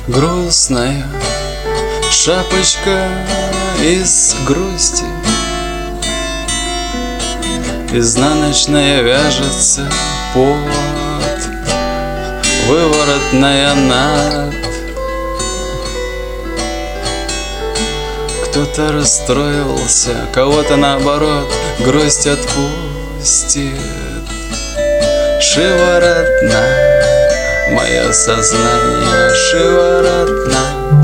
Грустная шапочка из грусти, изнаночная вяжется под, выворотная над. Кто-то расстроился, кого-то наоборот грусть отпустит. Шиворотна мое сознание, шиворотна.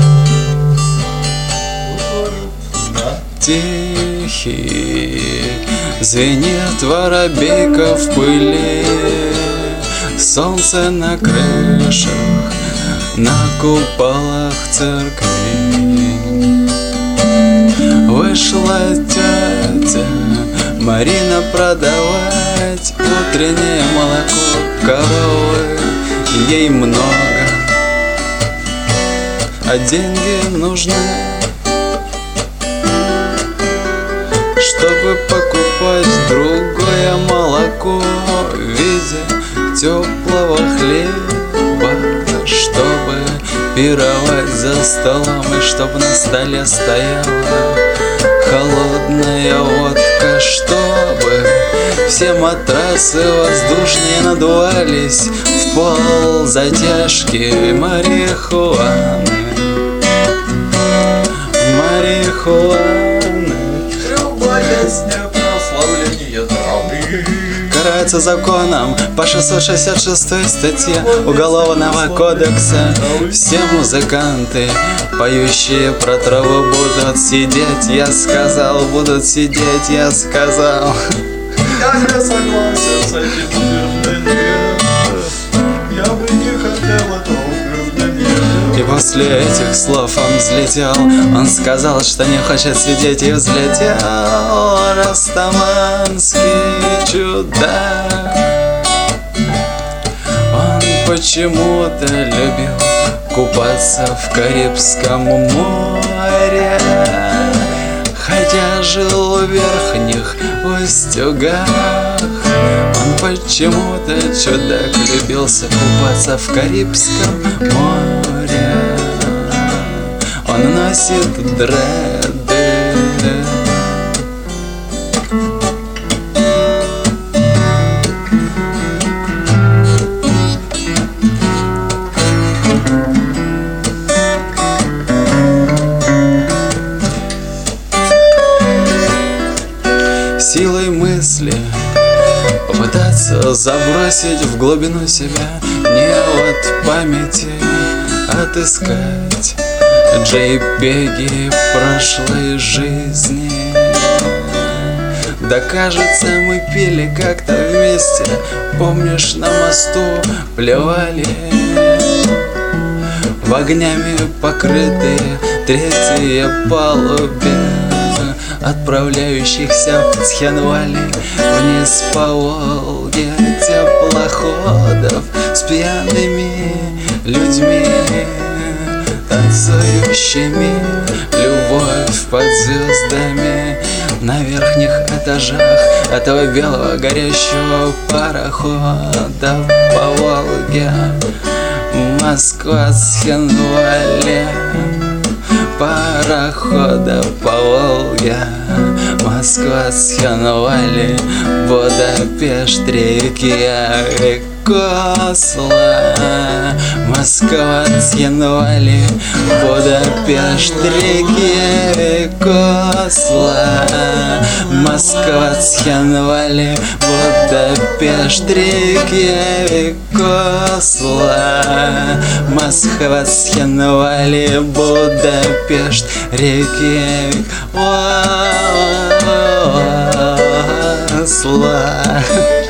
Тихий звенит воробейка в пыли, солнце на крышах, на куполах церкви. Вышла тетя Марина продавать утреннее молоко коровы. Ей много, а деньги нужны, чтобы покупать другое молоко в виде теплого хлеба, чтобы пировать за столом и чтоб на столе стояла холодная водка, чтобы все матрасы воздушные надувались в пол затяжки марихуаны. Марихуаны. Любая песня прославление травы Карается законом по 666 статье Уголовного кодекса. Все музыканты, поющие про траву, будут сидеть, я сказал, будут сидеть, я сказал. Я не согласен с этим утверждением. Я бы не хотел этого утверждения. И после этих слов он взлетел. Он сказал, что не хочет сидеть, и взлетел растаманский чудак. Он почему-то любил купаться в Карибском море, хотя жил в верхних Устюгах. Он почему-то, чудак, любился купаться в Карибском море. Он носит дреды. Силой мысли попытаться забросить в глубину себя, не от памяти отыскать джейпеги прошлой жизни. Да кажется, мы пили как-то вместе, помнишь, на мосту плевали в огнями покрытые третьи палубе отправляющихся в Цхинвали вниз по Волге теплоходов с пьяными людьми, танцующими любовь под звездами на верхних этажах этого белого горящего парохода по Волге. Москва, Цхинвали, парохода по Волге. Москва, Цхинвали, Будапешт, Рейкьявик, Осло. Москва, Цхинвали, Будапешт, Рейкьявик, Осло. Москва, Цхинвали, Будапешт, Рейкьявик, Осло. Москва, Цхинвали, Будапешт, Рейкьявик, Осло.